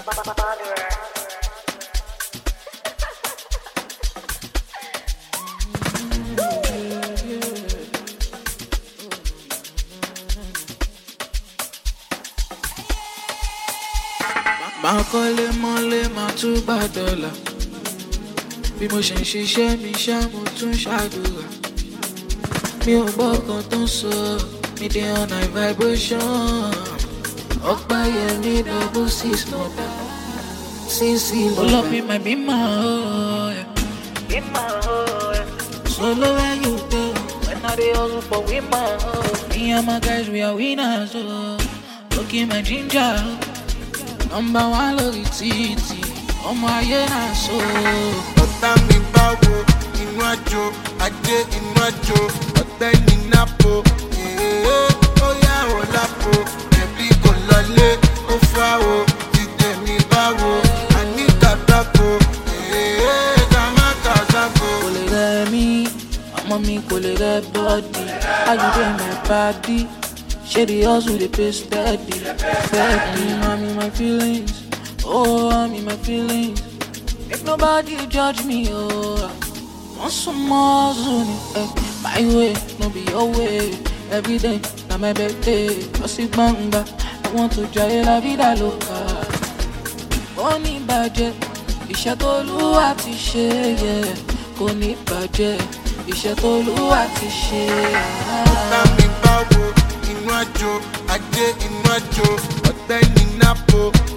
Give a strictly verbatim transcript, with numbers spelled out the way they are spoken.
Máa kọ́lé mọ́lé máa tún gbà dọ́là. Bí mo ṣe ń ṣiṣẹ́ mi ṣá mo tún ṣàdúrà. Mi ò gbọ́ kan tó ń sọ, mi dey on high vibration. Ọ̀pá yẹn ní double six mọ̀dà. Sísì ló lọ bí my be my oh yeah. Be my oh yeah. Solo where you go, when I dey hustle for we my oh. Me and my guys we are winners oh. Look in my ginger. Number one lórí títì, ọmọ ayé náà so. Ọ̀tá mi báwo inú àjò, ajé inú àjò, ọ̀tẹ́ ní nápò. Ó yá ò lápò, ẹ̀bí kò lọlé, ó fà o, dídé mi báwo, àní kàtàkó. Ká má kàtàkó. Kò lè rẹ̀ mí, ọmọ mi kò lè rẹ̀ bọ́ọ̀dì. How you dey my body? Shady hustle, they pay steady, steady. I'm in my feelings, oh, I'm in my feelings. Make nobody judge me, oh. Want some more soon, eh? My way, no be your way. Every day, na my birthday. Bossy banga, I want to try la vida loca. Koni budget, iṣẹ́ t'Olúwa ti ṣe, yeah. Koni budget, iṣẹ́ t'Olúwa ti ṣe. Ọ̀tá mi báwo inú àjò, ajé inú àjò, ọ̀tẹ́ ní nápò.